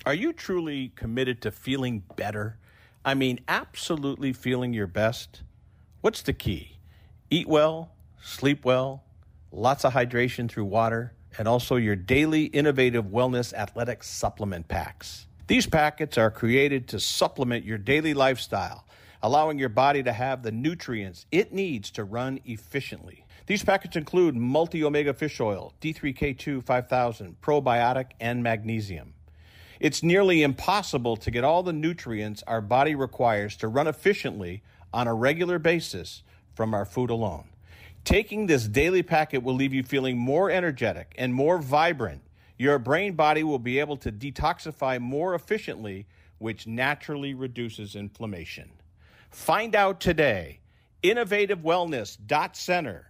Are you truly committed to feeling better? I mean, absolutely feeling your best? What's the key? Eat well, sleep well, lots of hydration through water, and also your daily innovative wellness athletic supplement packs. These packets are created to supplement your daily lifestyle, allowing your body to have the nutrients it needs to run efficiently. These packets include multi-omega fish oil, D3K2 5000, probiotic, and magnesium. It's nearly impossible to get all the nutrients our body requires to run efficiently on a regular basis from our food alone. Taking this daily packet will leave you feeling more energetic and more vibrant. Your brain body will be able to detoxify more efficiently, which naturally reduces inflammation. Find out today. InnovativeWellness.center.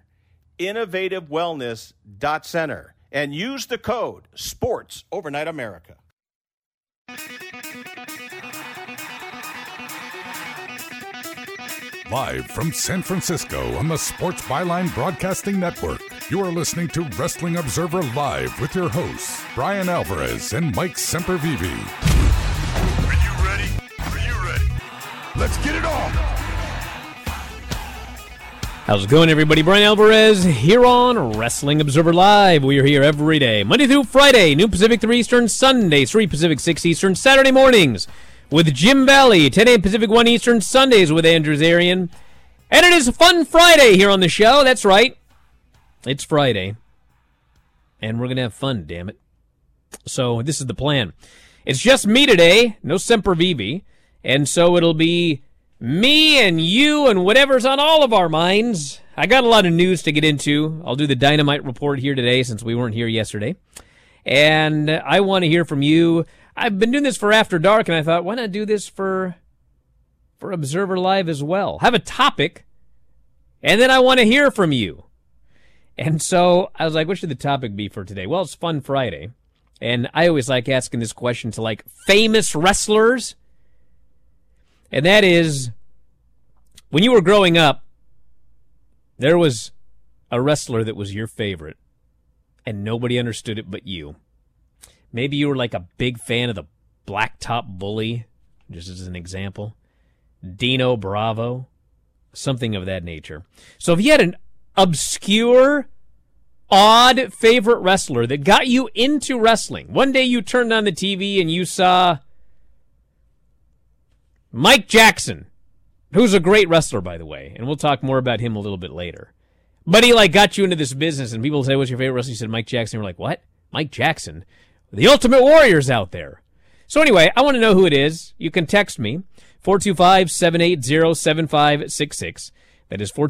InnovativeWellness.center. And use the code SPORTS Overnight America. Live from San Francisco on the Sports Byline Broadcasting Network, you are listening to Wrestling Observer Live with your hosts, Brian Alvarez and Mike Sempervive. Are you ready? Are you ready? Let's get it on! How's it going, everybody? Brian Alvarez here on Wrestling Observer Live. We are here every day, Monday through Friday, noon Pacific, 3 Eastern, Sundays, 3 Pacific, 6 Eastern, Saturday mornings with Jim Valley, 10 a.m. Pacific, 1 Eastern, Sundays with Andrew Zarian. And it is a fun Friday here on the show. That's right. It's Friday. And we're going to have fun, damn it. So this is the plan. It's just me today, no Sempervive. And so it'll be me and you and whatever's on all of our minds. I got a lot of news to get into. I'll do the Dynamite report here today since we weren't here yesterday. And I want to hear from you. I've been doing this for After Dark, and I thought, why not do this for Observer Live as well? Have a topic, and then I want to hear from you. And so I was like, what should the topic be for today? Well, it's Fun Friday, and I always like asking this question to, like, famous wrestlers. And that is, when you were growing up, there was a wrestler that was your favorite, and nobody understood it but you. Maybe you were like a big fan of the Blacktop Bully, just as an example. Dino Bravo, something of that nature. So if you had an obscure, odd favorite wrestler that got you into wrestling, one day you turned on the TV and you saw Mike Jackson, who's a great wrestler, by the way, and we'll talk more about him a little bit later. But he got you into this business, and people say, what's your favorite wrestler? You said Mike Jackson. We're like, what? Mike Jackson? The Ultimate Warrior's out there. So anyway, I want to know who it is. You can text me, 425-780-7566. That is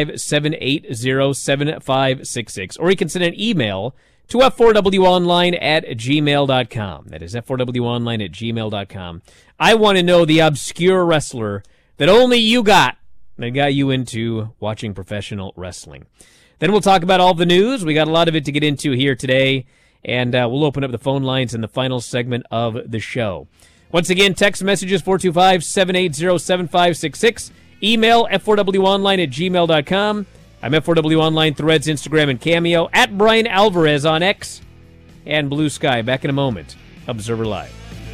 425-780-7566. Or you can send an email to f4wonline@gmail.com. That is f4wonline@gmail.com. I want to know the obscure wrestler that only you got that got you into watching professional wrestling. Then we'll talk about all the news. We got a lot of it to get into here today. And we'll open up the phone lines in the final segment of the show. Once again, text messages 425-780-7566. Email f4wonline@gmail.com. I'm F4W Online, Threads, Instagram, and Cameo. At Brian Alvarez on X and Blue Sky. Back in a moment. Observer Live.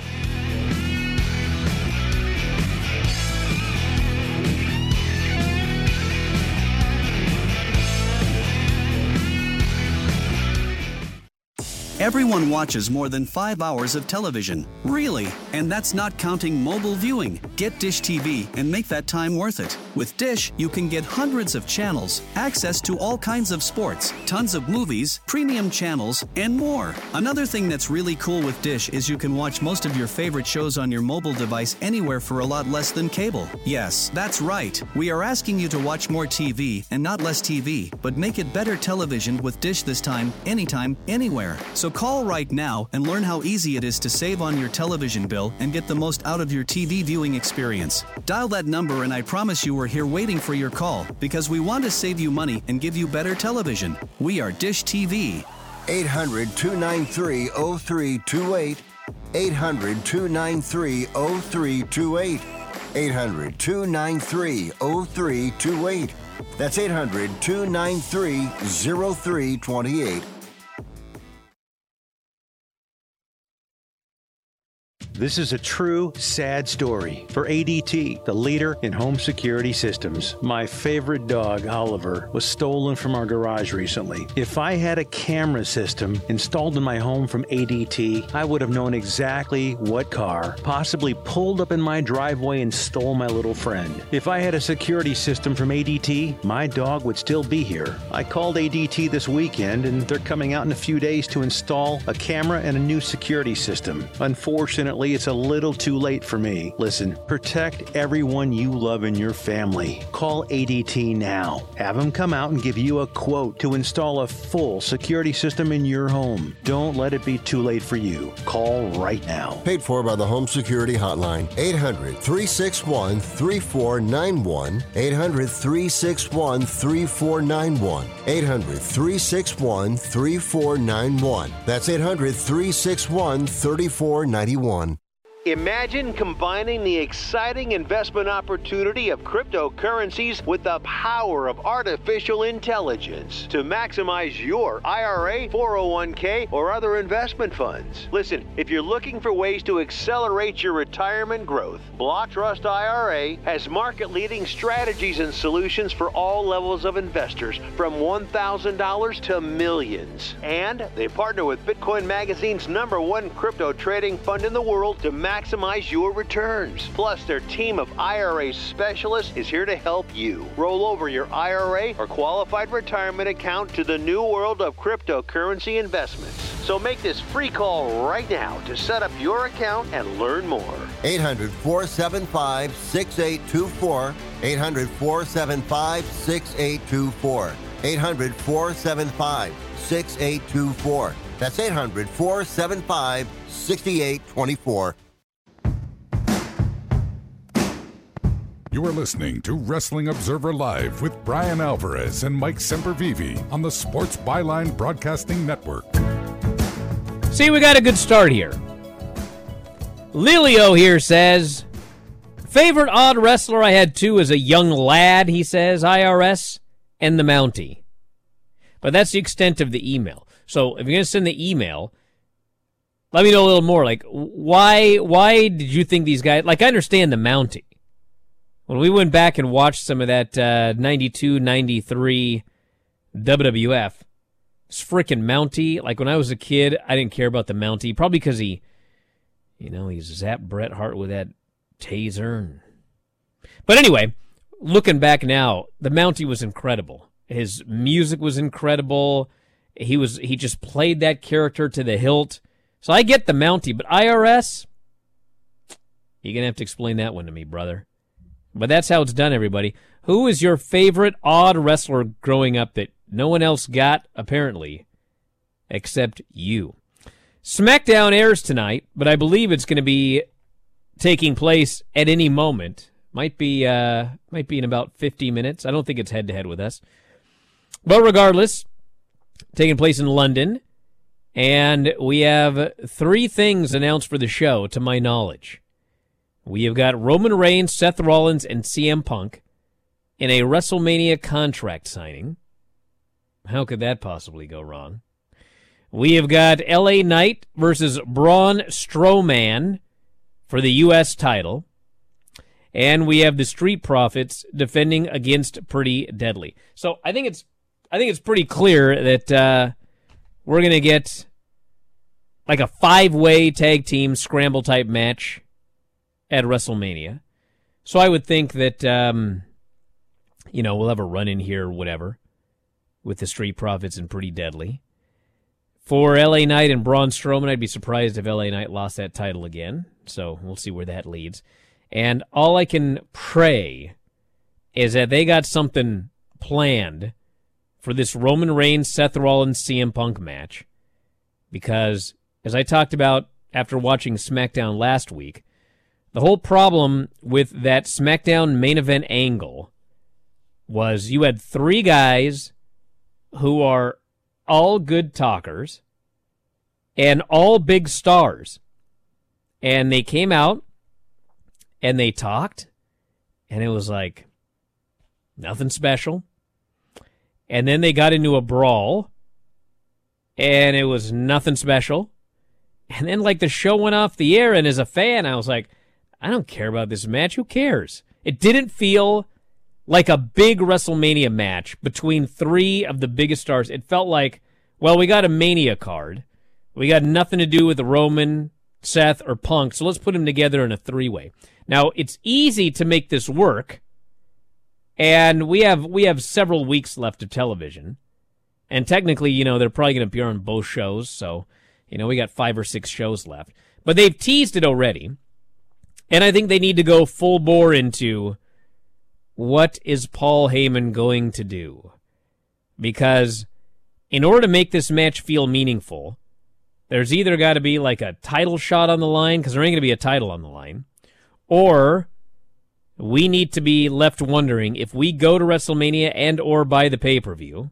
Everyone watches more than 5 hours of television. Really? And that's not counting mobile viewing. Get Dish TV and make that time worth it. With Dish, you can get hundreds of channels, access to all kinds of sports, tons of movies, premium channels, and more. Another thing that's really cool with Dish is you can watch most of your favorite shows on your mobile device anywhere for a lot less than cable. Yes, that's right. We are asking you to watch more TV and not less TV, but make it better television with Dish this time, anytime, anywhere. So call right now and learn how easy it is to save on your television bill and get the most out of your TV viewing experience. Dial that number and I promise you we're here waiting for your call because we want to save you money and give you better television. We are Dish TV. 800-293-0328. 800-293-0328. 800-293-0328. That's 800-293-0328. This is a true sad story for ADT, the leader in home security systems. My favorite dog, Oliver, was stolen from our garage recently. If I had a camera system installed in my home from ADT, I would have known exactly what car possibly pulled up in my driveway and stole my little friend. If I had a security system from ADT, my dog would still be here. I called ADT this weekend and they're coming out in a few days to install a camera and a new security system. Unfortunately, it's a little too late for me. Listen, protect everyone you love in your family. Call ADT now. Have them come out and give you a quote to install a full security system in your home. Don't let it be too late for you. Call right now. Paid for by the Home Security Hotline. 800-361-3491. 800-361-3491. 800-361-3491. That's 800-361-3491. Imagine combining the exciting investment opportunity of cryptocurrencies with the power of artificial intelligence to maximize your IRA, 401k, or other investment funds. Listen, if you're looking for ways to accelerate your retirement growth, Block Trust IRA has market-leading strategies and solutions for all levels of investors, from $1,000 to millions. And they partner with Bitcoin Magazine's #1 crypto trading fund in the world to maximize your returns. Plus, their team of IRA specialists is here to help you roll over your IRA or qualified retirement account to the new world of cryptocurrency investments. So make this free call right now to set up your account and learn more. 800-475-6824. 800-475-6824. 800-475-6824. That's 800-475-6824. You are listening to Wrestling Observer Live with Brian Alvarez and Mike Sempervive on the Sports Byline Broadcasting Network. See, we got a good start here. Lilio here says, favorite odd wrestler I had too as a young lad, he says, IRS and the Mountie. But that's the extent of the email. So if you're going to send the email, let me know a little more. Like, why did you think these guys... Like, I understand the Mountie. When we went back and watched some of that 92, 93 WWF, this freaking Mountie, like when I was a kid, I didn't care about the Mountie, probably because he zapped Bret Hart with that taser. But anyway, looking back now, the Mountie was incredible. His music was incredible. He just played that character to the hilt. So I get the Mountie, but IRS, you're going to have to explain that one to me, brother. But that's how it's done, everybody. Who is your favorite odd wrestler growing up that no one else got, apparently, except you? SmackDown airs tonight, but I believe it's going to be taking place at any moment. Might be in about 50 minutes. I don't think it's head-to-head with us. But regardless, taking place in London, and we have 3 things announced for the show, to my knowledge. We have got Roman Reigns, Seth Rollins, and CM Punk in a WrestleMania contract signing. How could that possibly go wrong? We have got LA Knight versus Braun Strowman for the U.S. title. And we have the Street Profits defending against Pretty Deadly. So I think it's pretty clear that we're going to get like a 5-way tag team scramble type match at WrestleMania. So I would think that, we'll have a run-in here or whatever with the Street Profits and Pretty Deadly. For LA Knight and Braun Strowman, I'd be surprised if LA Knight lost that title again. So we'll see where that leads. And all I can pray is that they got something planned for this Roman Reigns, Seth Rollins, CM Punk match. Because, as I talked about after watching SmackDown last week, the whole problem with that SmackDown main event angle was you had 3 guys who are all good talkers and all big stars. And they came out and they talked, and it was like nothing special. And then they got into a brawl, and it was nothing special. And then, like, the show went off the air, and as a fan, I was like, I don't care about this match. Who cares? It didn't feel like a big WrestleMania match between three of the biggest stars. It felt like, well, we got a Mania card. We got nothing to do with Roman, Seth, or Punk, so let's put them together in a three-way. Now, it's easy to make this work, and we have several weeks left of television. And technically, they're probably going to appear on both shows, so, we got 5 or 6 shows left. But they've teased it already, and I think they need to go full bore into what is Paul Heyman going to do? Because in order to make this match feel meaningful, there's either got to be like a title shot on the line, because there ain't going to be a title on the line, or we need to be left wondering if we go to WrestleMania and or buy the pay-per-view,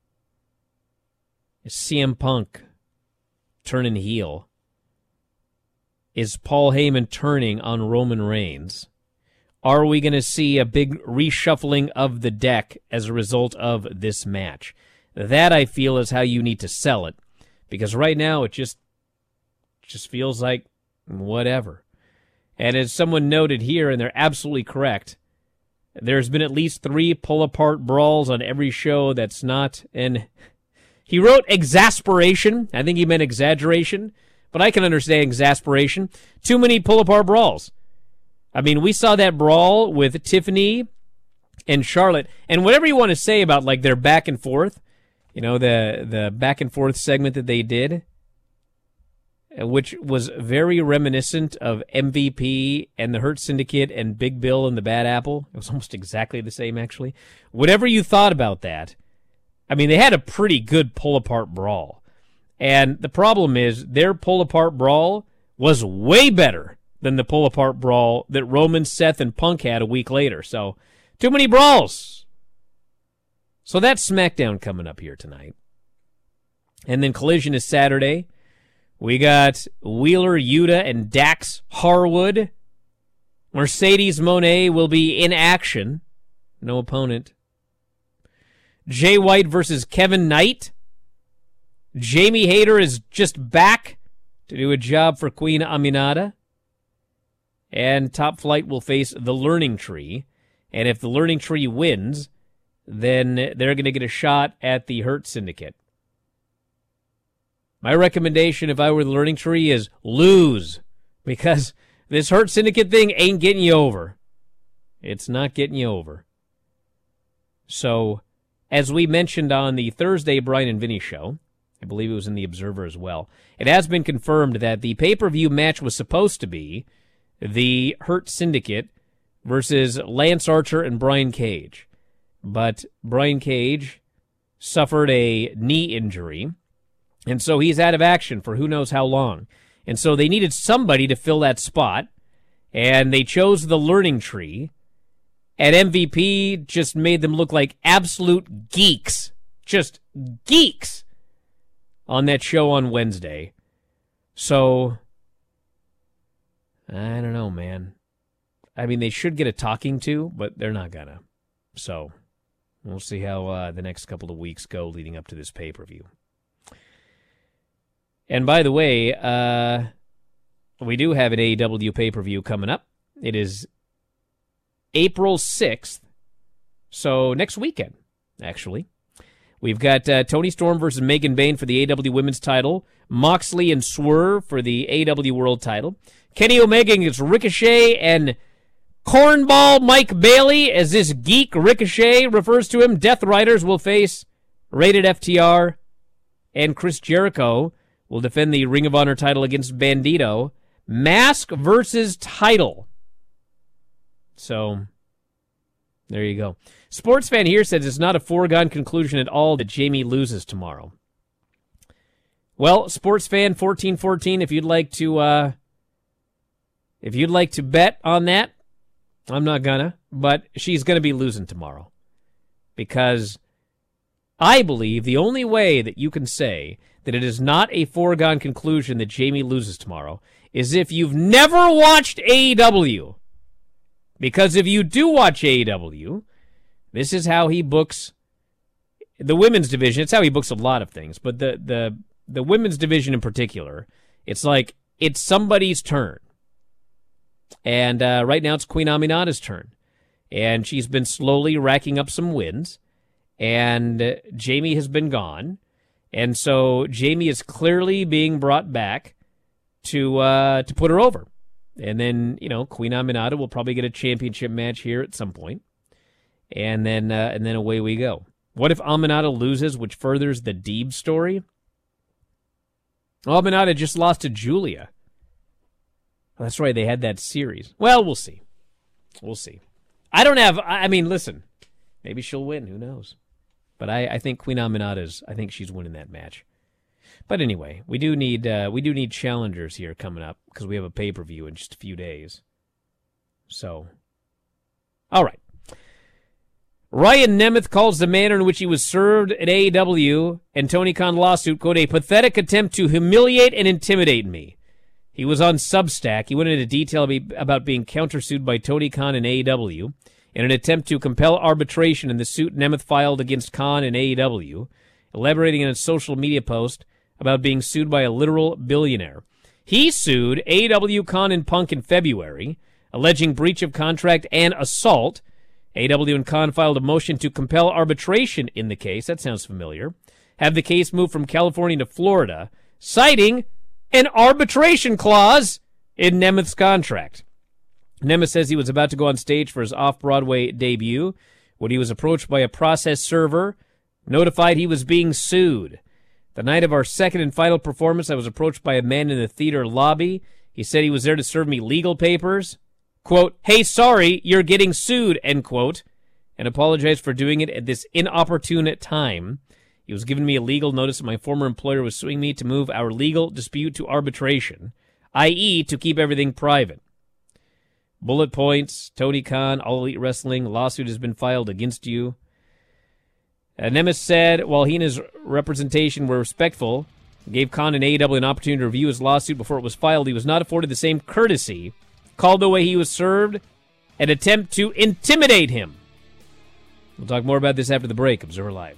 is CM Punk turning heel? Is Paul Heyman turning on Roman Reigns? Are we going to see a big reshuffling of the deck as a result of this match? That, I feel, is how you need to sell it. Because right now, it just feels like whatever. And as someone noted here, and they're absolutely correct, there's been at least 3 pull-apart brawls on every show that's not... And he wrote exasperation. I think he meant exaggeration. But I can understand exasperation. Too many pull-apart brawls. I mean, we saw that brawl with Tiffany and Charlotte. And whatever you want to say about, like, their back and forth, the back and forth segment that they did, which was very reminiscent of MVP and the Hurt Syndicate and Big Bill and the Bad Apple. It was almost exactly the same, actually. Whatever you thought about that, I mean, they had a pretty good pull-apart brawl. And the problem is, their pull-apart brawl was way better than the pull-apart brawl that Roman, Seth, and Punk had a week later. So, too many brawls. So that's SmackDown coming up here tonight. And then Collision is Saturday. We got Wheeler, Yuta, and Dax Harwood. Mercedes Moné will be in action. No opponent. Jay White versus Kevin Knight. Jamie Hayter is just back to do a job for Queen Aminata. And Top Flight will face the Learning Tree. And if the Learning Tree wins, then they're going to get a shot at the Hurt Syndicate. My recommendation, if I were the Learning Tree, is lose. Because this Hurt Syndicate thing ain't getting you over. It's not getting you over. So, as we mentioned on the Thursday Brian and Vinny show, I believe it was in the Observer as well, it has been confirmed that the pay-per-view match was supposed to be the Hurt Syndicate versus Lance Archer and Brian Cage. But Brian Cage suffered a knee injury, and so he's out of action for who knows how long. And so they needed somebody to fill that spot, and they chose the Learning Tree, and MVP just made them look like absolute geeks. Just geeks on that show on Wednesday. So, I don't know, man. I mean, they should get a talking to, but they're not gonna. So, we'll see how the next couple of weeks go leading up to this pay-per-view. And by the way, we do have an AEW pay-per-view coming up. It is April 6th, so next weekend, actually. We've got Toni Storm versus Megan Bayne for the AEW Women's title, Moxley and Swerve for the AEW World title, Kenny Omega against Ricochet and Cornball Mike Bailey, as this geek Ricochet refers to him. Death Riders will face Rated FTR, and Chris Jericho will defend the Ring of Honor title against Bandito. Mask versus title. So, there you go. Sports fan here says it's not a foregone conclusion at all that Jamie loses tomorrow. Well, sports fan 1414, if you'd like to bet on that, I'm not gonna, but she's gonna be losing tomorrow. Because I believe the only way that you can say that it is not a foregone conclusion that Jamie loses tomorrow is if you've never watched AEW. Because if you do watch AEW, this is how he books the women's division. It's how he books a lot of things, but the women's division in particular It's like it's somebody's turn. And right now it's Queen Aminata's turn. And she's been slowly racking up some wins. And Jamie has been gone. And so Jamie is clearly being brought back to put her over. And then, Queen Aminata will probably get a championship match here at some point. And then away we go. What if Aminata loses, which furthers the Deeb story? Aminata just lost to Julia. Oh, that's right, they had that series. Well, we'll see. Listen, maybe she'll win, who knows? But I think Queen Aminata's, I think she's winning that match. But anyway, we do need challengers here coming up because we have a pay-per-view in just a few days. So, all right. Ryan Nemeth calls the manner in which he was served at AEW and Tony Khan lawsuit, quote, a pathetic attempt to humiliate and intimidate me. He was on Substack. He went into detail about being countersued by Tony Khan and AEW in an attempt to compel arbitration in the suit Nemeth filed against Khan and AEW, elaborating in a social media post about being sued by a literal billionaire. He sued AEW, Khan, and Punk in February, alleging breach of contract and assault. AEW and Khan filed a motion to compel arbitration in the case. That sounds familiar. Have the case moved from California to Florida, citing an arbitration clause in Nemeth's contract. Nemeth says he was about to go on stage for his off-Broadway debut when he was approached by a process server, notified he was being sued. The night of our second and final performance, I was approached by a man in the theater lobby. He said he was there to serve me legal papers. Quote, hey, sorry, you're getting sued, end quote, and apologized for doing it at this inopportune time. He was giving me a legal notice that my former employer was suing me to move our legal dispute to arbitration, i.e. to keep everything private. Bullet points, Tony Khan, All Elite Wrestling, lawsuit has been filed against you. Nemeth said, while he and his representation were respectful, gave Khan and AEW an opportunity to review his lawsuit before it was filed, he was not afforded the same courtesy, called the way he was served, an attempt to intimidate him. We'll talk more about this after the break. Observer Live.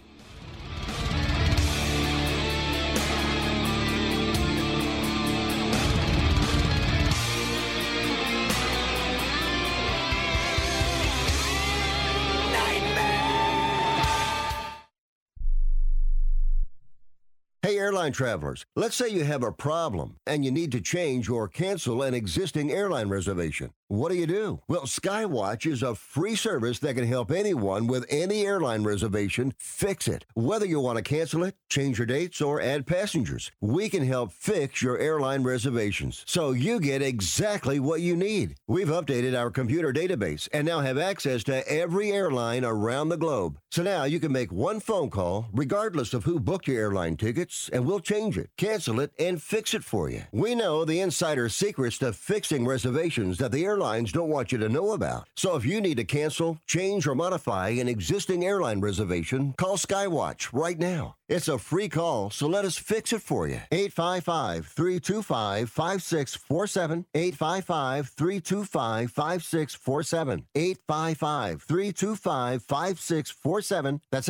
Hey, airline travelers, let's say you have a problem and you need to change or cancel an existing airline reservation. What do? Well, Skywatch is a free service that can help anyone with any airline reservation fix it. Whether you want to cancel it, change your dates, or add passengers, we can help fix your airline reservations so you get exactly what you need. We've updated our computer database and now have access to every airline around the globe. So now you can make one phone call regardless of who booked your airline tickets, and we'll change it, cancel it, and fix it for you. We know the insider secrets to fixing reservations that the airlines don't want you to know about. So if you need to cancel, change, or modify an existing airline reservation, call Skywatch right now. It's a free call, so let us fix it for you. 855-325-5647. 855-325-5647. 855-325-5647. That's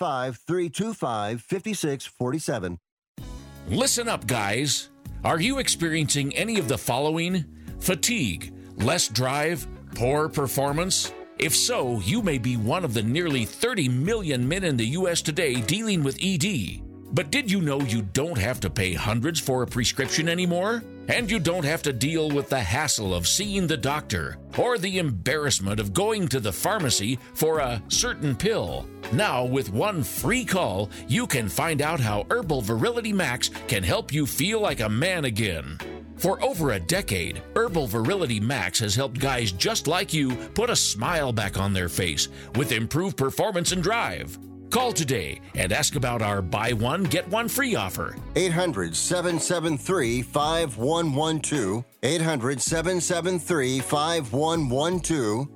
855-325-5647. Listen up, guys. Are you experiencing any of the following? Fatigue, less drive, poor performance? If so, you may be one of the nearly 30 million men in the U.S. today dealing with ED. But did you know you don't have to pay hundreds for a prescription anymore? And you don't have to deal with the hassle of seeing the doctor or the embarrassment of going to the pharmacy for a certain pill. Now, with one free call, you can find out how Herbal Virility Max can help you feel like a man again. For over a decade, Herbal Virility Max has helped guys just like you put a smile back on their face with improved performance and drive. Call today and ask about our buy one, get one free offer. 800-773-5112. 800-773-5112.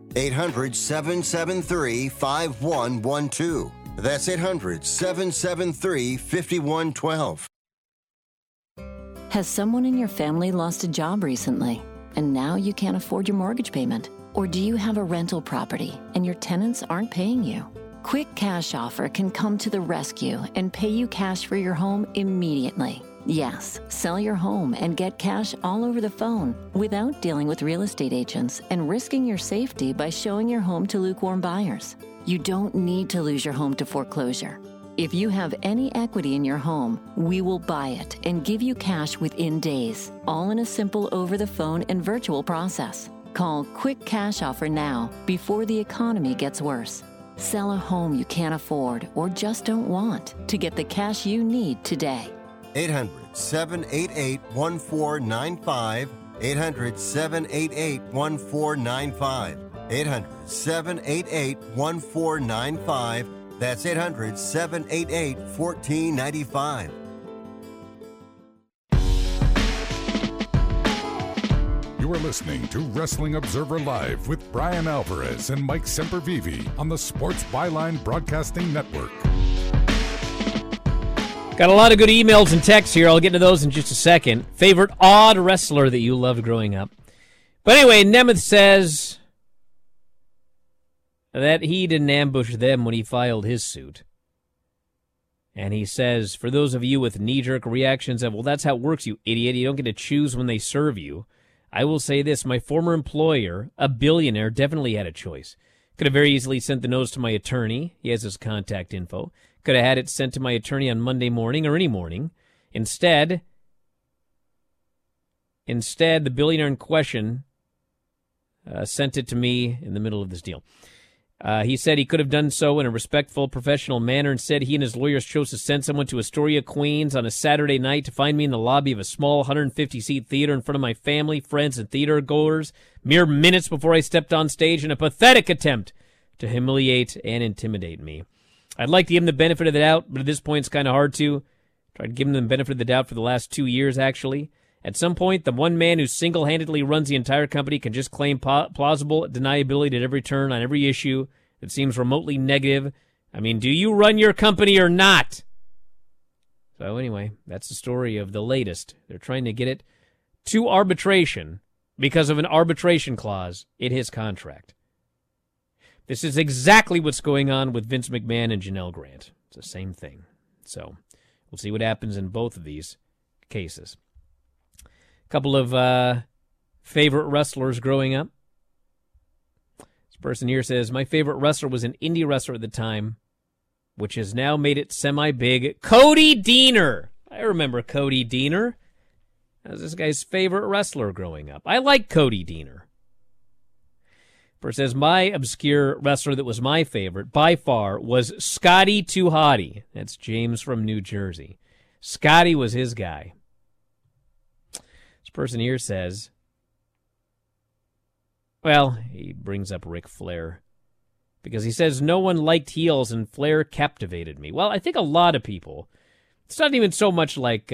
800-773-5112. That's 800-773-5112. Has someone in your family lost a job recently, and now you can't afford your mortgage payment? Or do you have a rental property and your tenants aren't paying you? Quick Cash Offer can come to the rescue and pay you cash for your home immediately. Yes, sell your home and get cash all over the phone without dealing with real estate agents and risking your safety by showing your home to lukewarm buyers. You don't need to lose your home to foreclosure. If you have any equity in your home, we will buy it and give you cash within days, all in a simple over-the-phone and virtual process. Call Quick Cash Offer now before the economy gets worse. Sell a home you can't afford or just don't want to get the cash you need today. 800-788-1495. 800-788-1495. 800-788-1495. That's 800-788-1495. You are listening to Wrestling Observer Live with Brian Alvarez and Mike Sempervive on the Sports Byline Broadcasting Network. Got a lot of good emails and texts here. I'll get to those in just a second. Favorite odd wrestler that you loved growing up. But anyway, Nemeth says that he didn't ambush them when he filed his suit. And he says, for those of you with knee-jerk reactions of, well, that's how it works, you idiot. You don't get to choose when they serve you. I will say this. My former employer, a billionaire, definitely had a choice. Could have very easily sent the notice to my attorney. He has his contact info. Could have had it sent to my attorney on Monday morning or any morning. Instead, the billionaire in question sent it to me in the middle of this deal. He said he could have done so in a respectful, professional manner. Instead, he and his lawyers chose to send someone to Astoria, Queens on a Saturday night to find me in the lobby of a small 150-seat theater in front of my family, friends, and theater goers, mere minutes before I stepped on stage in a pathetic attempt to humiliate and intimidate me. I'd like to give him the benefit of the doubt, but at this point it's kind of hard to. Tried to give him the benefit of the doubt for the last 2 years, actually. At some point, the one man who single-handedly runs the entire company can just claim plausible deniability at every turn on every issue that seems remotely negative. I mean, do you run your company or not? So anyway, that's the story of the latest. They're trying to get it to arbitration because of an arbitration clause in his contract. This is exactly what's going on with Vince McMahon and Janelle Grant. It's the same thing. So we'll see what happens in both of these cases. A couple of favorite wrestlers growing up. This person here says, my favorite wrestler was an indie wrestler at the time, which has now made it semi-big, Cody Deaner. I remember Cody Deaner. That was this guy's favorite wrestler growing up. I like Cody Deaner. Person says, my obscure wrestler that was my favorite, by far, was Scotty 2 Hotty. That's James from New Jersey. Scotty was his guy. This person here says, well, he brings up Ric Flair, because he says, no one liked heels and Flair captivated me. Well, I think a lot of people, it's not even so much like,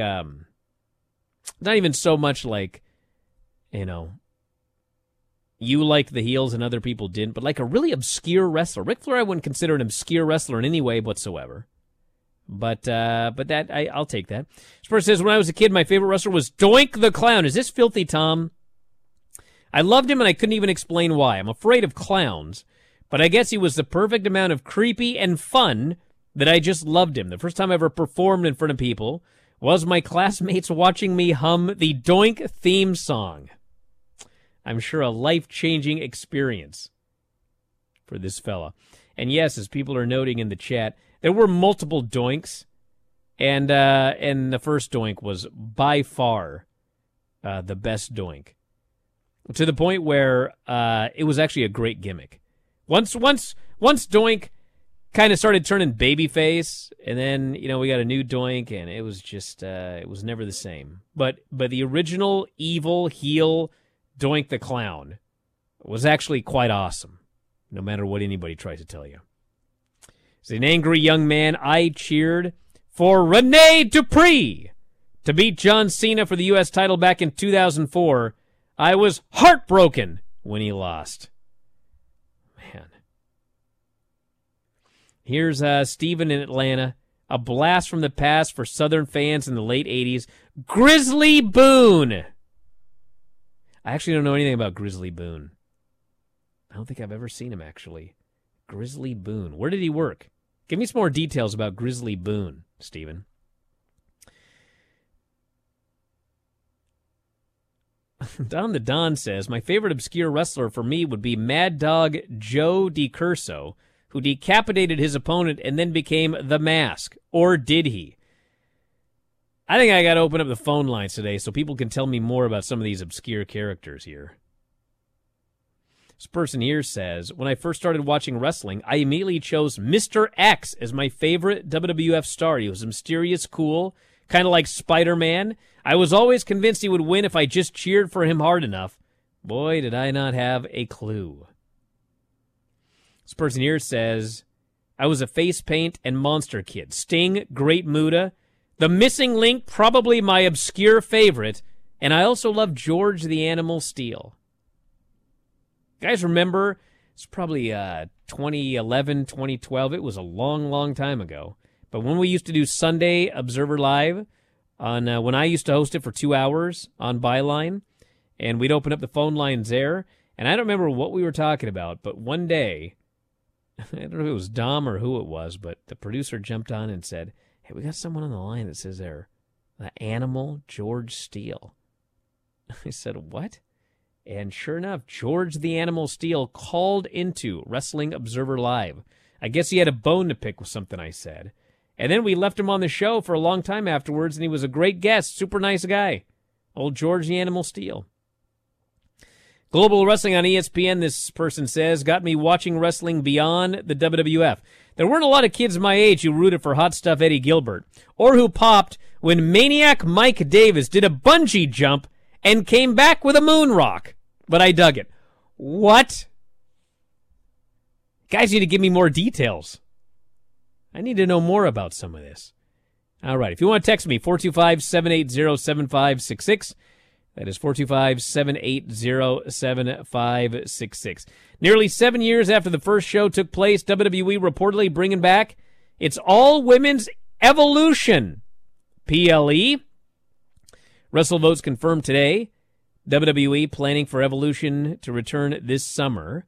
you know, you liked the heels and other people didn't, but like a really obscure wrestler. Ric Flair I wouldn't consider an obscure wrestler in any way whatsoever. But I'll take that. This person says, when I was a kid, my favorite wrestler was Doink the Clown. Is this Filthy Tom? I loved him and I couldn't even explain why. I'm afraid of clowns, but I guess he was the perfect amount of creepy and fun that I just loved him. The first time I ever performed in front of people was my classmates watching me hum the Doink theme song. I'm sure a life-changing experience for this fella. And yes, as people are noting in the chat, there were multiple Doinks, and the first Doink was by far the best Doink, to the point where it was actually a great gimmick. Once Doink kind of started turning babyface, and then we got a new Doink, and it was just it was never the same. But the original evil heel Doink the Clown was actually quite awesome, no matter what anybody tries to tell you. As an angry young man, I cheered for Rene Dupree to beat John Cena for the U.S. title back in 2004. I was heartbroken when he lost. Man. Here's Steven in Atlanta. A blast from the past for Southern fans in the late 80s. Grizzly Boone. I actually don't know anything about Grizzly Boone. I don't think I've ever seen him, actually. Grizzly Boone. Where did he work? Give me some more details about Grizzly Boone, Steven. Don the Don says, my favorite obscure wrestler for me would be Mad Dog Joe DiCurso, who decapitated his opponent and then became The Mask. Or did he? I think I got to open up the phone lines today so people can tell me more about some of these obscure characters here. This person here says, when I first started watching wrestling, I immediately chose Mr. X as my favorite WWF star. He was mysterious, cool, kind of like Spider-Man. I was always convinced he would win if I just cheered for him hard enough. Boy, did I not have a clue. This person here says, I was a face paint and monster kid. Sting, Great Muta. The Missing Link, probably my obscure favorite. And I also love George the Animal Steel. Guys, remember, it's probably 2011, 2012. It was a long, long time ago. But when we used to do Sunday Observer Live, on when I used to host it for 2 hours on Byline, and we'd open up the phone lines there, and I don't remember what we were talking about, but one day, I don't know if it was Dom or who it was, but the producer jumped on and said, hey, we got someone on the line that says they're the Animal George Steele. I said, what? And sure enough, George the Animal Steele called into Wrestling Observer Live. I guess he had a bone to pick with something I said. And then we left him on the show for a long time afterwards, and he was a great guest, super nice guy. Old George the Animal Steele. Global Wrestling on ESPN, this person says, got me watching wrestling beyond the WWF. There weren't a lot of kids my age who rooted for Hot Stuff Eddie Gilbert, or who popped when Maniac Mike Davis did a bungee jump and came back with a moon rock. But I dug it. What? Guys need to give me more details. I need to know more about some of this. All right, if you want to text me, 425-780-7566. That is 425-780-7566. Nearly 7 years after the first show took place, WWE reportedly bringing back its all-women's Evolution. PLE. WrestleVotes confirmed today. WWE planning for Evolution to return this summer.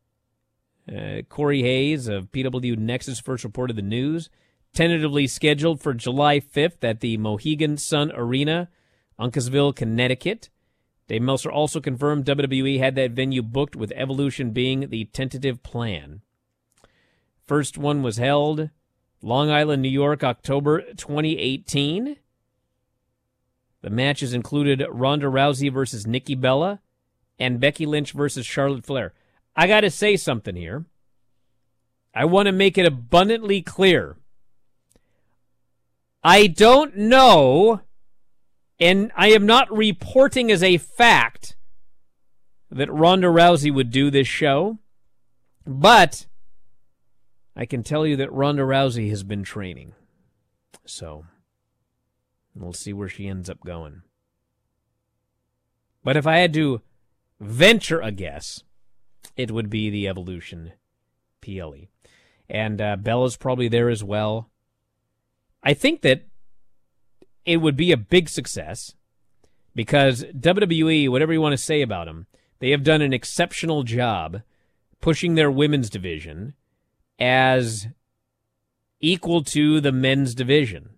Corey Hayes of PW Nexus first reported the news. Tentatively scheduled for July 5th at the Mohegan Sun Arena, Uncasville, Connecticut. Dave Meltzer also confirmed WWE had that venue booked, with Evolution being the tentative plan. First one was held Long Island, New York, October 2018. The matches included Ronda Rousey versus Nikki Bella and Becky Lynch versus Charlotte Flair. I got to say something here. I want to make it abundantly clear. I don't know, and I am not reporting as a fact that Ronda Rousey would do this show, but I can tell you that Ronda Rousey has been training. So we'll see where she ends up going. But if I had to venture a guess, it would be the Evolution PLE. And Bella's probably there as well. I think that it would be a big success because WWE, whatever you want to say about them, they have done an exceptional job pushing their women's division as equal to the men's division.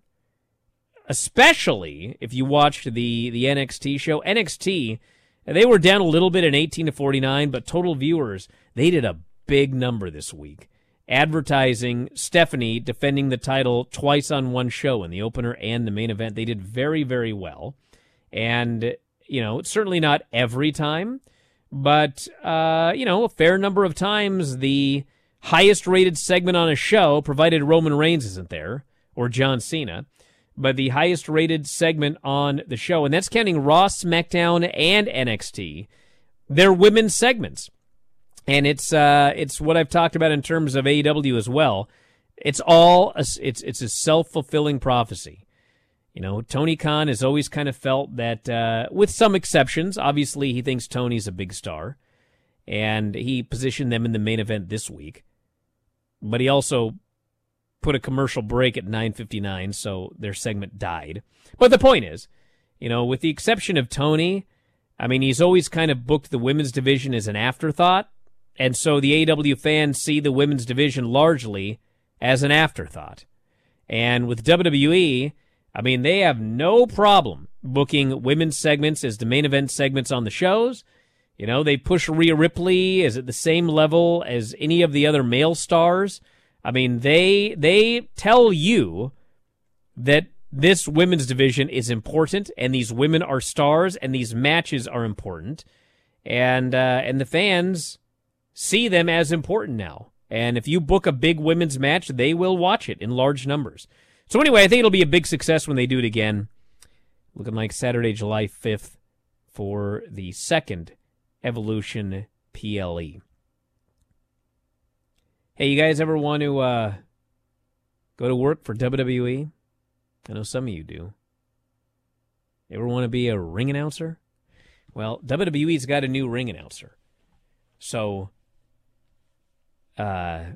Especially if you watched the NXT show. NXT, they were down a little bit in 18-49, but total viewers, they did a big number this week. Advertising Stephanie defending the title twice on one show, in the opener and the main event. They did very, very well. And, it's certainly not every time, but, a fair number of times the highest rated segment on a show, provided Roman Reigns isn't there, or John Cena, but the highest rated segment on the show, and that's counting Raw, SmackDown, and NXT, they're women's segments. And it's what I've talked about in terms of AEW as well. It's a self-fulfilling prophecy. Tony Khan has always kind of felt that, with some exceptions, obviously he thinks Tony's a big star, and he positioned them in the main event this week. But he also put a commercial break at 9:59, so their segment died. But the point is, with the exception of Tony, he's always kind of booked the women's division as an afterthought. And so the AEW fans see the women's division largely as an afterthought. And with WWE, I mean, they have no problem booking women's segments as the main event segments on the shows. You know, they push Rhea Ripley is at the same level as any of the other male stars. I mean, they tell you that this women's division is important, and these women are stars, and these matches are important, and the fans see them as important now. And if you book a big women's match, they will watch it in large numbers. So anyway, I think it'll be a big success when they do it again. Looking like Saturday, July 5th for the second Evolution PLE. Hey, you guys ever want to go to work for WWE? I know some of you do. Ever want to be a ring announcer? Well, WWE's got a new ring announcer. So, for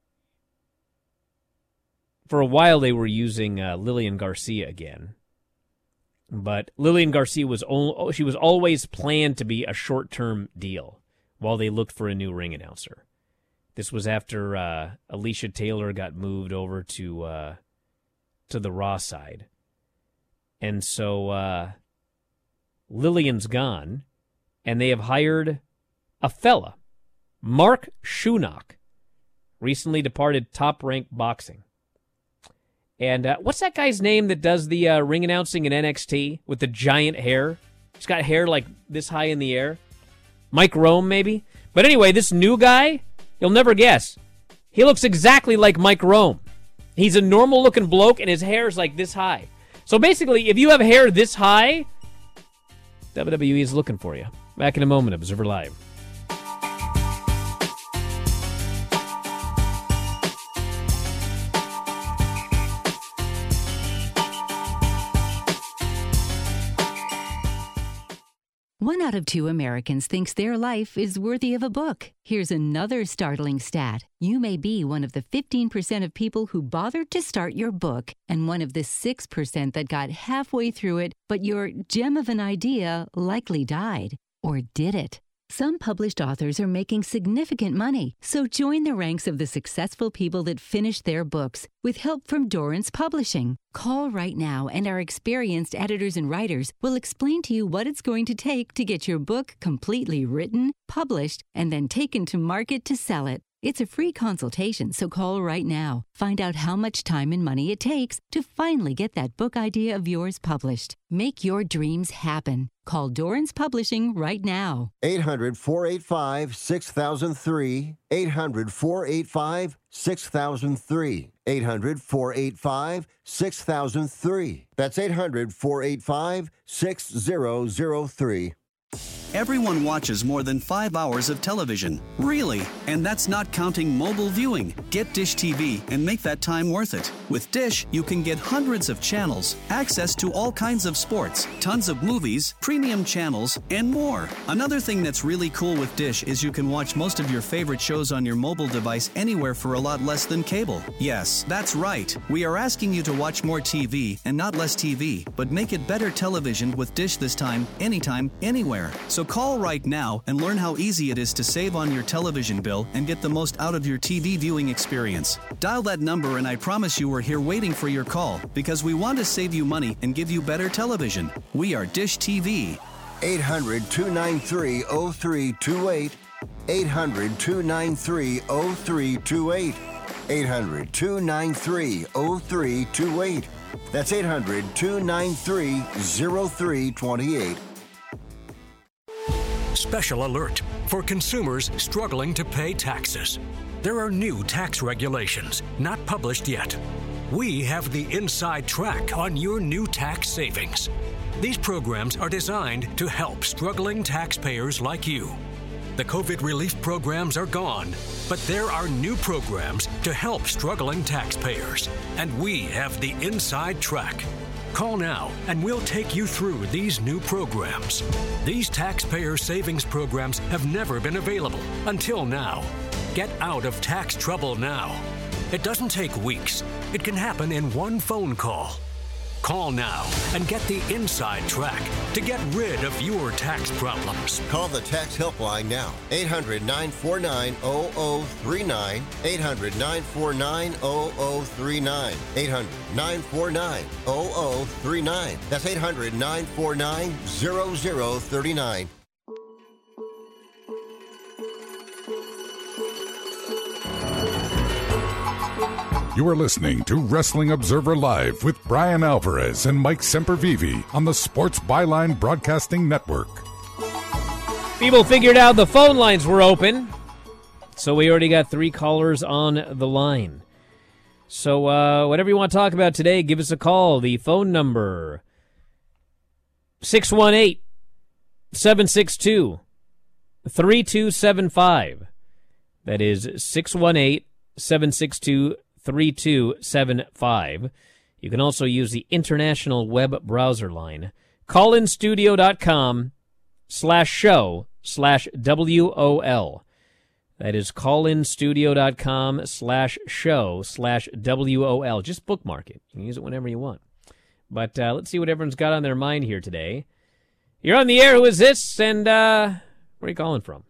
a while they were using Lillian Garcia again. But Lillian Garcia was always planned to be a short-term deal while they looked for a new ring announcer. This was after Alicia Taylor got moved over to the Raw side. And so Lillian's gone, and they have hired a fella, Mark Schunock, recently departed Top Rank Boxing. And what's that guy's name that does the ring announcing in NXT with the giant hair? He's got hair like this high in the air. Mike Rome, maybe? But anyway, this new guy, you'll never guess. He looks exactly like Mike Rome. He's a normal-looking bloke, and his hair is like this high. So basically, if you have hair this high, WWE is looking for you. Back in a moment, Observer Live. One out of two Americans thinks their life is worthy of a book. Here's another startling stat. You may be one of the 15% of people who bothered to start your book and one of the 6% that got halfway through it, but your gem of an idea likely died. Or did it? Some published authors are making significant money, so join the ranks of the successful people that finished their books with help from Dorrance Publishing. Call right now, and our experienced editors and writers will explain to you what it's going to take to get your book completely written, published, and then taken to market to sell it. It's a free consultation, so call right now. Find out how much time and money it takes to finally get that book idea of yours published. Make your dreams happen. Call Dorrance Publishing right now. 800-485-6003. 800-485-6003. 800-485-6003. That's 800-485-6003. Everyone watches more than 5 hours of television. Really? And that's not counting mobile viewing. Get Dish TV and make that time worth it. With Dish, you can get hundreds of channels, access to all kinds of sports, tons of movies, premium channels, and more. Another thing that's really cool with Dish is you can watch most of your favorite shows on your mobile device anywhere for a lot less than cable. Yes, that's right. We are asking you to watch more TV and not less TV, but make it better television with Dish this time, anytime, anywhere. So call right now and learn how easy it is to save on your television bill and get the most out of your TV viewing experience. Dial that number and I promise you we're here waiting for your call because we want to save you money and give you better television. We are Dish TV. 800-293-0328. 800-293-0328. 800-293-0328. That's 800-293-0328. Special alert for consumers struggling to pay taxes. There are new tax regulations, not published yet. We have the inside track on your new tax savings. These programs are designed to help struggling taxpayers like you. The COVID relief programs are gone, but there are new programs to help struggling taxpayers, and we have the inside track. Call now and we'll take you through these new programs. These taxpayer savings programs have never been available until now. Get out of tax trouble now. It doesn't take weeks. It can happen in one phone call. Call now and get the inside track to get rid of your tax problems. Call the tax helpline now. 800-949-0039. 800-949-0039. 800-949-0039. That's 800-949-0039. You are listening to Wrestling Observer Live with Brian Alvarez and Mike Sempervive on the Sports Byline Broadcasting Network. People figured out the phone lines were open, so we already got 3 callers on the line. So whatever you want to talk about today, give us a call. The phone number, 618-762-3275. That is 618-762-3275. You can also use the international web browser line, callinstudio.com/show/WOL. That is callinstudio.com/show/WOL. Just bookmark it. You can use it whenever you want. But let's see what everyone's got on their mind here today. You're on the air. Who is this? And where are you calling from?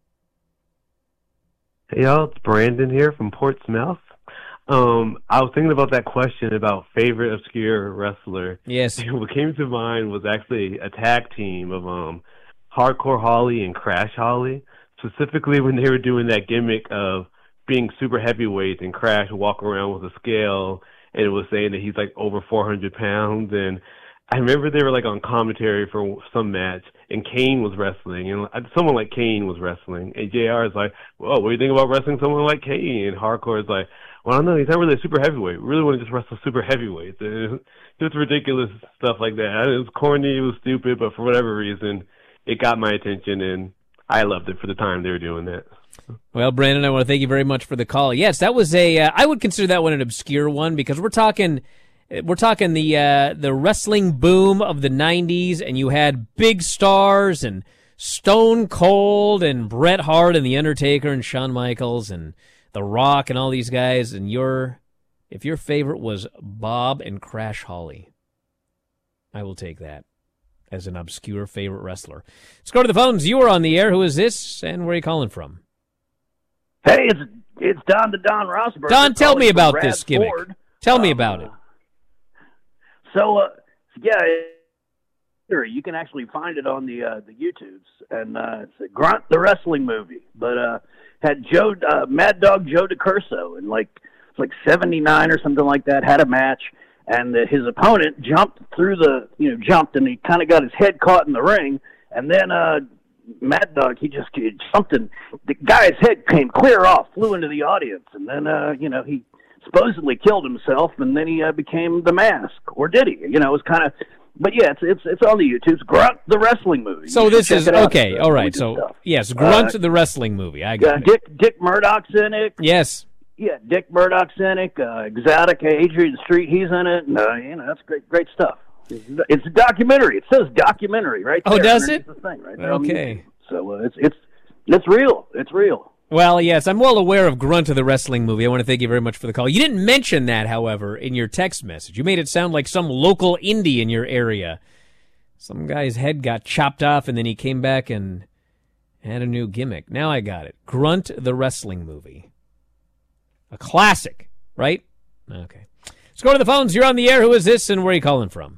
Hey, y'all. It's Brandon here from Portsmouth. I was thinking about that question about favorite obscure wrestler. Yes. And what came to mind was actually a tag team of Hardcore Holly and Crash Holly, specifically when they were doing that gimmick of being super heavyweights and Crash would walk around with a scale and it was saying that he's like over 400 pounds. And I remember they were like on commentary for some match and Kane was wrestling and someone like Kane was wrestling. And JR is like, well, what do you think about wrestling someone like Kane? And Hardcore is like, well, I don't know. He's not really a super heavyweight. We really want to just wrestle super heavyweights. It's ridiculous stuff like that. It was corny. It was stupid. But for whatever reason, it got my attention, and I loved it for the time they were doing that. Well, Brandon, I want to thank you very much for the call. Yes, that was I would consider that one an obscure one because we're talking the wrestling boom of the 90s, and you had big stars and Stone Cold and Bret Hart and The Undertaker and Shawn Michaels and The Rock and all these guys, and if your favorite was Bob and Crash Holly, I will take that as an obscure favorite wrestler. Let's go to the phones. You are on the air. Who is this, and where are you calling from? Hey, it's Don Rosberg. Don, tell me about this gimmick. Tell me about it. So, you can actually find it on the YouTubes, and it's a Grunt the Wrestling movie, but had Mad Dog Joe DiCurso, and it's like 79 or something like that, had a match, and his opponent jumped and he kind of got his head caught in the ring, and then Mad Dog, he jumped, and the guy's head came clear off, flew into the audience, and then he supposedly killed himself, and then he became the Mask, or did he? It was kind of. But yeah, it's on the YouTube. It's Grunt the Wrestling movie. So this is okay. All right. So stuff. Yes, Grunt the Wrestling movie. I got it. Dick Murdoch's in it. Yes. Yeah, Dick Murdoch's in it. Exotic Adrian Street, he's in it. And, that's great stuff. It's a documentary. It says documentary right there. Oh, does it? The thing right there okay. So it's real. It's real. Well, yes, I'm well aware of Grunt of the Wrestling movie. I want to thank you very much for the call. You didn't mention that, however, in your text message. You made it sound like some local indie in your area. Some guy's head got chopped off, and then he came back and had a new gimmick. Now I got it. Grunt the Wrestling movie. A classic, right? Okay. Let's go to the phones. You're on the air. Who is this, and where are you calling from?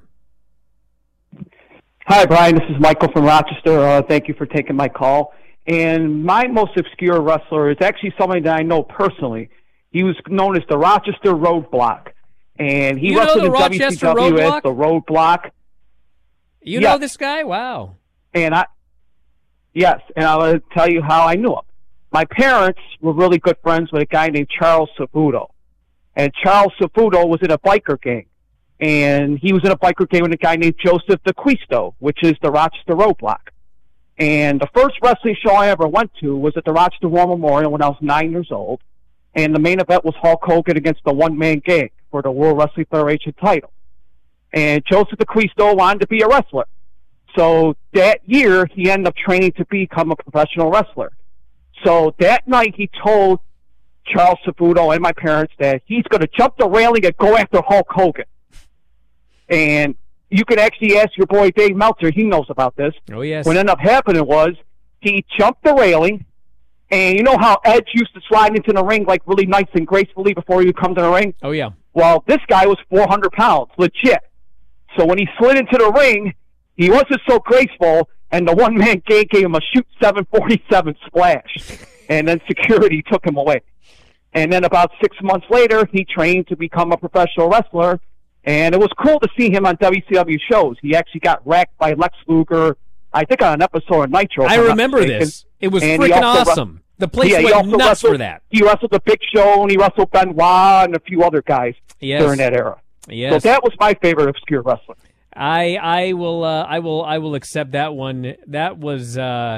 Hi, Brian. This is Michael from Rochester. Thank you for taking my call. And my most obscure wrestler is actually somebody that I know personally. He was known as the Rochester Roadblock. And he wrestled in WCW as the Roadblock. You know this guy? Wow. And I'll tell you how I knew him. My parents were really good friends with a guy named Charles Savuto. And Charles Savuto was in a biker gang. And he was in a biker gang with a guy named Joseph DeQuisto, which is the Rochester Roadblock. And the first wrestling show I ever went to was at the Rochester War Memorial when I was 9 years old. And the main event was Hulk Hogan against the one-man gang for the World Wrestling Federation title. And Joseph DeQuisto wanted to be a wrestler. So that year, he ended up training to become a professional wrestler. So that night, he told Charles Savuto and my parents that he's going to jump the railing and go after Hulk Hogan. And you can actually ask your boy Dave Meltzer. He knows about this. Oh, yes. What ended up happening was he jumped the railing, and you know how Edge used to slide into the ring like really nice and gracefully before he would come to the ring? Oh, yeah. Well, this guy was 400 pounds, legit. So when he slid into the ring, he wasn't so graceful, and the one-man gang gave him a shoot 747 splash. And then security took him away. And then about 6 months later, he trained to become a professional wrestler. And it was cool to see him on WCW shows. He actually got racked by Lex Luger, I think on an episode of Nitro. I remember this. It was freaking awesome. The place went nuts for that. He wrestled the Big Show, and he wrestled Benoit and a few other guys during that era. Yes. So that was my favorite obscure wrestler. I will accept that one. That was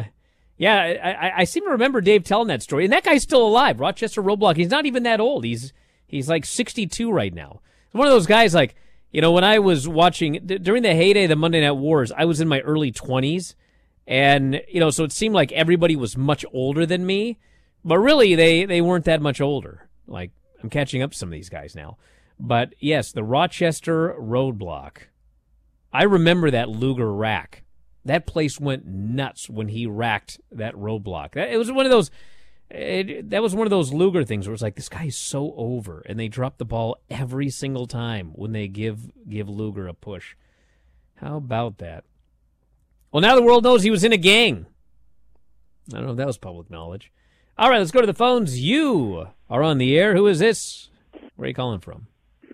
I seem to remember Dave telling that story. And that guy's still alive, Rochester Roadblock. He's not even that old. He's like 62 right now. One of those guys, like, you know, when I was watching during the heyday of the Monday Night Wars, I was in my early 20s, and you know, so it seemed like everybody was much older than me, but really they weren't that much older. Like, I'm catching up to some of these guys now. But yes, the Rochester Roadblock. I remember that Luger rack. That place went nuts when he racked that Roadblock. It was one of those. That was one of those Luger things where it's like, this guy is so over, and they drop the ball every single time when they give Luger a push. How about that? Well, now the world knows he was in a gang. I don't know if that was public knowledge. All right, let's go to the phones. You are on the air. Who is this? Where are you calling from?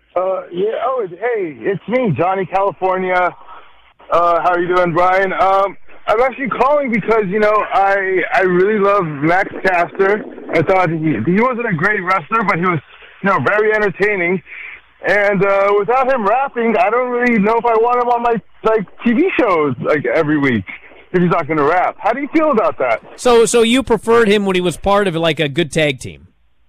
It's me, Johnny, California. How are you doing, Brian? I'm actually calling because, you know, I really love Max Caster. I thought he wasn't a great wrestler, but he was, you know, very entertaining. And without him rapping, I don't really know if I want him on my TV shows every week if he's not going to rap. How do you feel about that? So you preferred him when he was part of like a good tag team?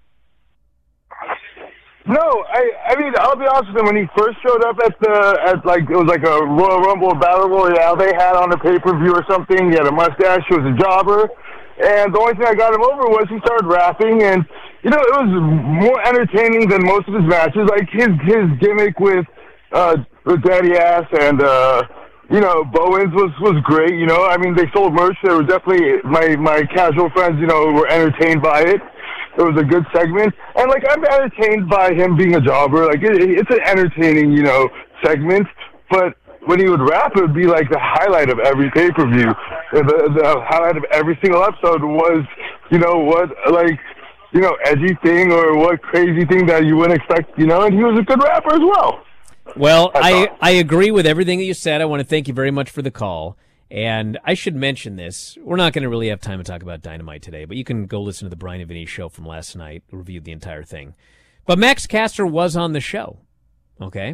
No, I mean, I'll be honest with you. When he first showed up it was like a Royal Rumble Battle Royale they had on a pay-per-view or something. He had a mustache. He was a jobber. And the only thing I got him over was he started rapping. And, you know, it was more entertaining than most of his matches. Like his gimmick with Daddy Ass and, you know, Bowens was great. You know, I mean, they sold merch. They were definitely, my casual friends, you know, were entertained by it. It was a good segment. And, like, I'm entertained by him being a jobber. Like, it's an entertaining, you know, segment. But when he would rap, it would be, like, the highlight of every pay-per-view. The highlight of every single episode was, you know, what, like, you know, edgy thing or what crazy thing that you wouldn't expect, you know. And he was a good rapper as well. Well, I agree with everything that you said. I want to thank you very much for the call. And I should mention this. We're not going to really have time to talk about Dynamite today, but you can go listen to the Brian and Vinny show from last night, reviewed the entire thing. But Max Caster was on the show, okay?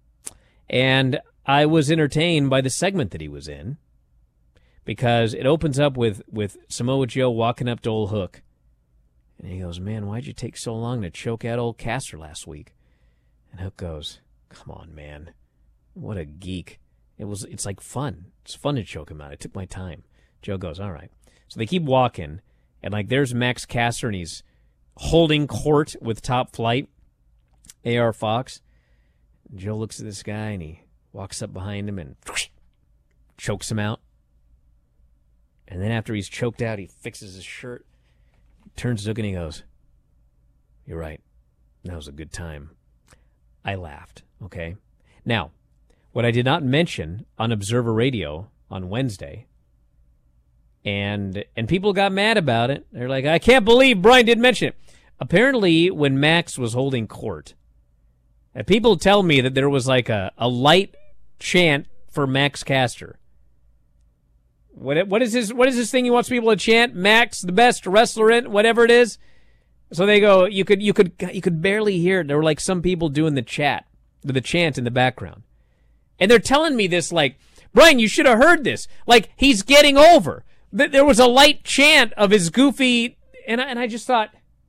And I was entertained by the segment that he was in because it opens up with Samoa Joe walking up to old Hook. And he goes, man, why'd you take so long to choke out old Caster last week? And Hook goes, come on, man. What a geek. It's like fun. It's fun to choke him out. I took my time. Joe goes, all right. So they keep walking, and like there's Max Caster, and he's holding court with Top Flight, AR Fox. And Joe looks at this guy, and he walks up behind him and chokes him out. And then after he's choked out, he fixes his shirt, turns to Hook, and he goes, you're right. That was a good time. I laughed, okay? Now, what I did not mention on Observer Radio on Wednesday, and people got mad about it. They're like, I can't believe Brian didn't mention it. Apparently, when Max was holding court, and people tell me that there was like a light chant for Max Caster. What is this thing he wants people to chant? Max, the best wrestler in whatever it is. So they go, you could barely hear it. There were like some people doing the chant in the background. And they're telling me this like, Brian, you should have heard this. Like, he's getting over. There was a light chant of his goofy, and I just thought,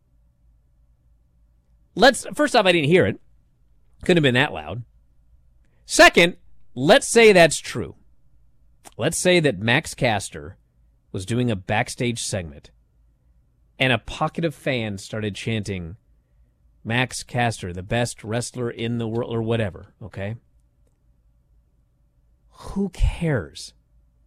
first off, I didn't hear it. Couldn't have been that loud. Second, let's say that's true. Let's say that Max Caster was doing a backstage segment, and a pocket of fans started chanting, Max Caster, the best wrestler in the world, or whatever, okay? Who cares?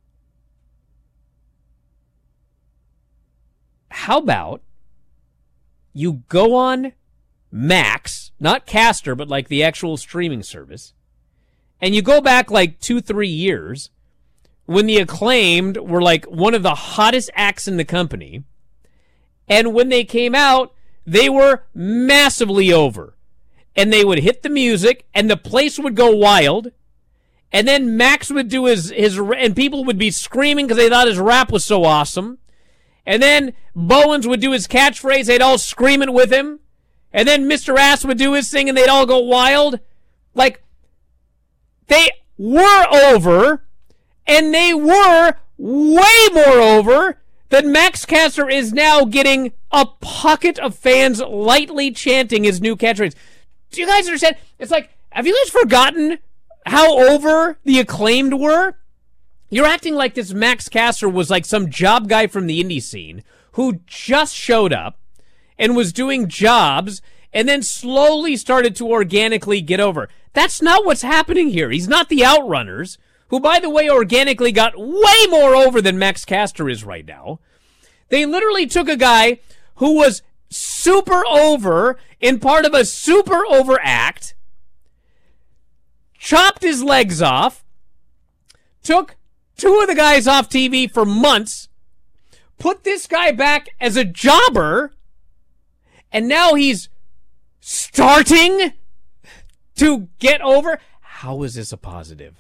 How about you go on Max, not Caster, but like the actual streaming service, and you go back like 2-3 years when the Acclaimed were like one of the hottest acts in the company, and when they came out, they were massively over. And they would hit the music, and the place would go wild, and then Max would do his and people would be screaming because they thought his rap was so awesome. And then Bowens would do his catchphrase, they'd all scream it with him. And then Mr. Ass would do his thing, and they'd all go wild. Like, they were over, and they were way more over than Max Caster is now getting a pocket of fans lightly chanting his new catchphrase. Do you guys understand? It's like, have you guys forgotten how over the Acclaimed were? You're acting like this Max Caster was like some job guy from the indie scene who just showed up and was doing jobs and then slowly started to organically get over. That's not what's happening here. He's not the Outrunners, who, by the way, organically got way more over than Max Caster is right now. They literally took a guy who was super over in part of a super over act, chopped his legs off, took 2 of the guys off TV for months, put this guy back as a jobber, and now he's starting to get over. How is this a positive?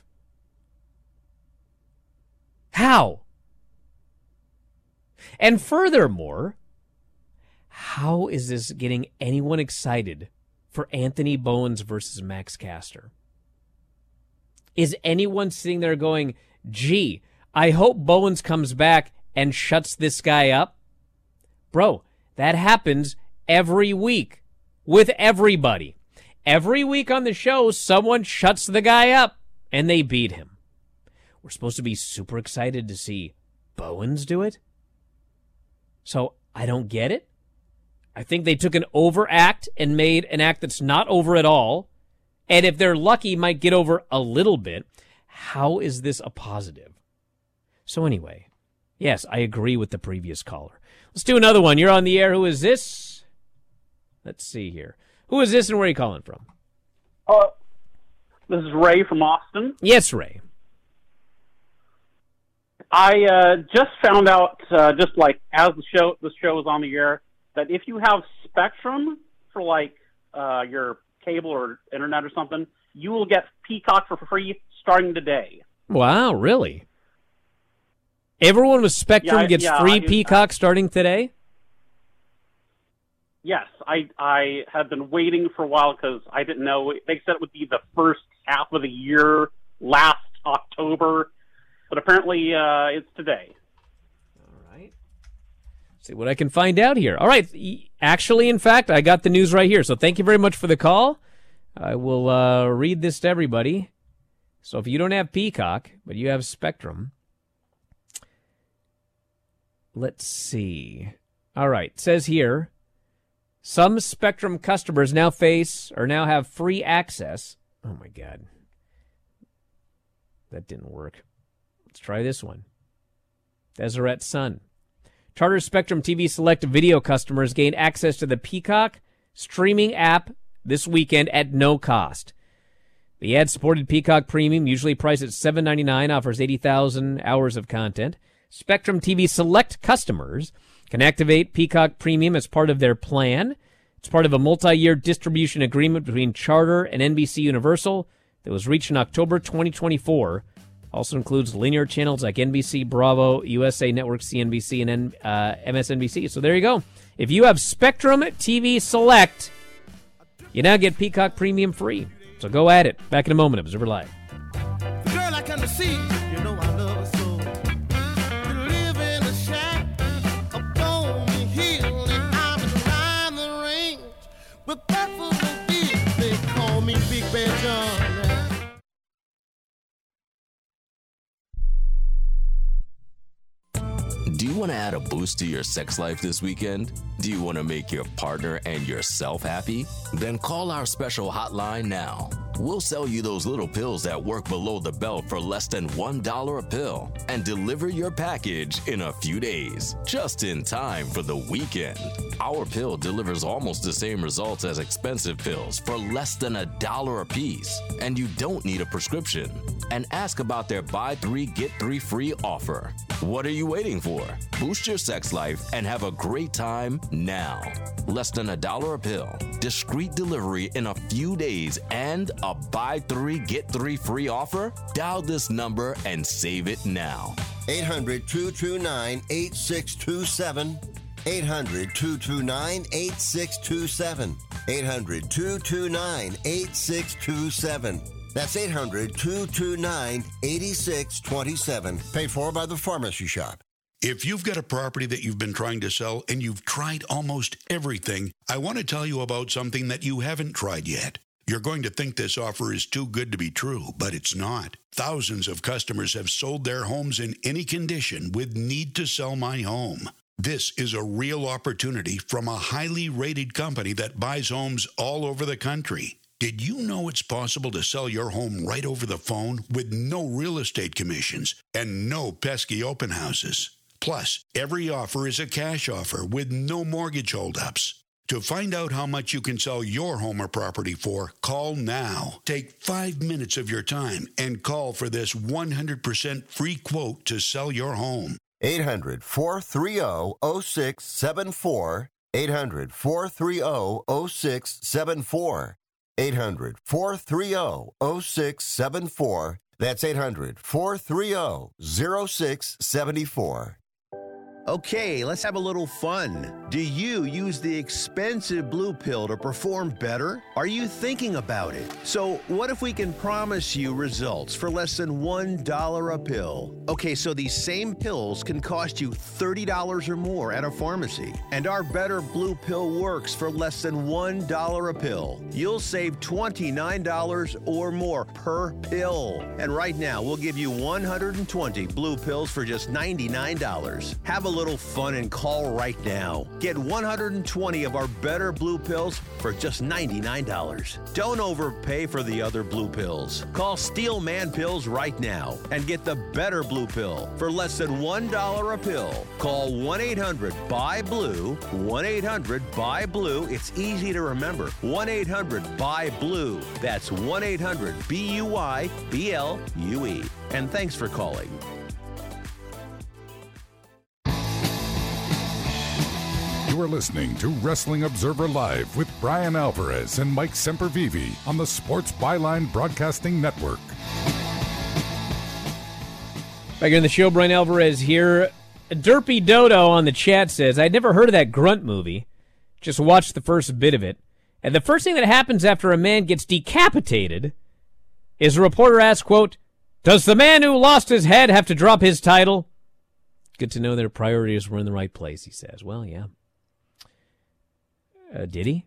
How? And furthermore, how is this getting anyone excited for Anthony Bowens versus Max Caster? Is anyone sitting there going, gee, I hope Bowens comes back and shuts this guy up? Bro, that happens every week with everybody. Every week on the show, someone shuts the guy up and they beat him. We're supposed to be super excited to see Bowens do it? So I don't get it. I think they took an over act and made an act that's not over at all. And if they're lucky, might get over a little bit. How is this a positive? So anyway, yes, I agree with the previous caller. Let's do another one. You're on the air. Who is this? Let's see here. Who is this and where are you calling from? This is Ray from Austin. Yes, Ray. I just found out, just like as the show was on the air, that if you have Spectrum for like your cable or internet or something, you will get Peacock for free starting today. Wow, really? Everyone with Spectrum gets free Peacock starting today? Yes, I have been waiting for a while because I didn't know. They said it would be the first half of the year, last October, but apparently it's today. All right. See what I can find out here. All right. Actually, in fact, I got the news right here. So thank you very much for the call. I will read this to everybody. So if you don't have Peacock, but you have Spectrum, let's see. All right. It says here, some Spectrum customers now have free access. Oh, my God. That didn't work. Let's try this one. Deseret Sun. Charter Spectrum TV Select video customers gain access to the Peacock streaming app this weekend at no cost. The ad-supported Peacock Premium, usually priced at $7.99, offers 80,000 hours of content. Spectrum TV Select customers can activate Peacock Premium as part of their plan. It's part of a multi-year distribution agreement between Charter and NBC Universal that was reached in October 2024. Also includes linear channels like NBC, Bravo, USA Network, CNBC, and MSNBC. So there you go. If you have Spectrum TV Select, you now get Peacock Premium free. So go at it. Back in a moment. Observer Live. The girl I come to see, you know I love her so. We live in a shack up on the hill, and I'm behind the range. But that's what they do. They call me Big Bad John. Do you want to add a boost to your sex life this weekend? Do you want to make your partner and yourself happy? Then call our special hotline now. We'll sell you those little pills that work below the belt for less than $1 a pill and deliver your package in a few days, just in time for the weekend. Our pill delivers almost the same results as expensive pills for less than $1 a piece, and you don't need a prescription. And ask about their buy 3 get 3 free offer. What are you waiting for? Boost your sex life and have a great time now. Less than $1 a pill, discreet delivery in a few days, and a buy 3 get 3 free offer? Dial this number and save it now. 800-229-8627. 800-229-8627. 800-229-8627. That's 800-229-8627. Paid for by the Pharmacy Shop. If you've got a property that you've been trying to sell and you've tried almost everything, I want to tell you about something that you haven't tried yet. You're going to think this offer is too good to be true, but it's not. Thousands of customers have sold their homes in any condition with Need to Sell My Home. This is a real opportunity from a highly rated company that buys homes all over the country. Did you know it's possible to sell your home right over the phone with no real estate commissions and no pesky open houses? Plus, every offer is a cash offer with no mortgage holdups. To find out how much you can sell your home or property for, call now. Take 5 minutes of your time and call for this 100% free quote to sell your home. 800-430-0674. 800-430-0674. 800-430-0674. That's 800-430-0674. Okay, let's have a little fun. Do you use the expensive blue pill to perform better? Are you thinking about it? So what if we can promise you results for less than $1 a pill? Okay, so these same pills can cost you $30 or more at a pharmacy. And our better blue pill works for less than $1 a pill. You'll save $29 or more per pill. And right now, we'll give you 120 blue pills for just $99. Have a little fun and call right now. Get 120 of our better blue pills for just $99. Don't overpay for the other blue pills. Call Steel Man Pills right now and get the better blue pill for less than $1 a pill. Call 1-800-BUY-BLUE, 1-800-BUY-BLUE. It's easy to remember. 1-800-BUY-BLUE. That's 1-800-BUY-BLUE. And thanks for calling. You are listening to Wrestling Observer Live with Brian Alvarez and Mike Sempervive on the Sports Byline Broadcasting Network. Back in the show, Brian Alvarez here. Derpy Dodo on the chat says, I'd never heard of that Grunt movie. Just watched the first bit of it. And the first thing that happens after a man gets decapitated is a reporter asks, quote, does the man who lost his head have to drop his title? Good to know their priorities were in the right place, he says. Well, yeah. Did he?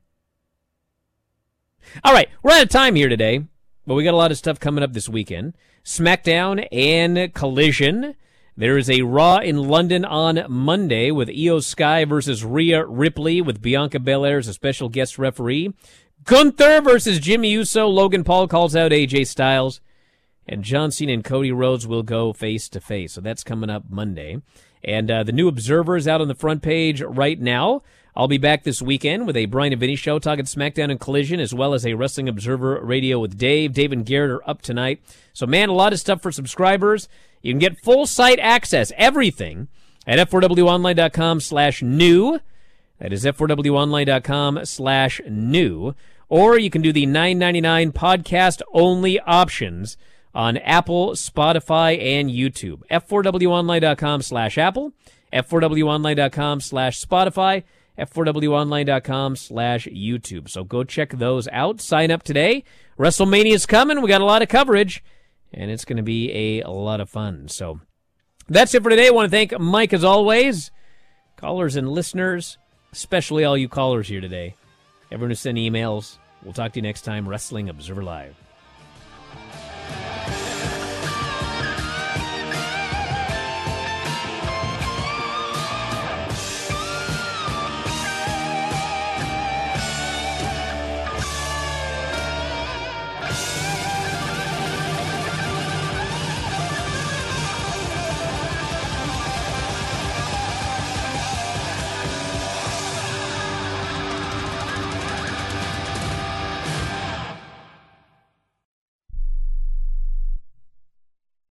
All right, we're out of time here today, but we got a lot of stuff coming up this weekend. SmackDown and Collision. There is a Raw in London on Monday with Io Sky versus Rhea Ripley with Bianca Belair as a special guest referee. Gunther versus Jimmy Uso. Logan Paul calls out AJ Styles. And John Cena and Cody Rhodes will go face-to-face. So that's coming up Monday. And the new Observer is out on the front page right now. I'll be back this weekend with a Brian and Vinny show talking SmackDown and Collision, as well as a Wrestling Observer Radio with Dave. Dave and Garrett are up tonight. So, man, a lot of stuff for subscribers. You can get full site access, everything, at f4wonline.com/new. That is f4wonline.com/new. Or you can do the $9.99 podcast-only options on Apple, Spotify, and YouTube. f4wonline.com/Apple, f4wonline.com/Spotify, f4wonline.com/YouTube. So go check those out. Sign up today. WrestleMania's coming. We got a lot of coverage, and it's going to be a lot of fun. So that's it for today. I want to thank Mike, as always, callers and listeners, especially all you callers here today. Everyone who sent emails. We'll talk to you next time. Wrestling Observer Live.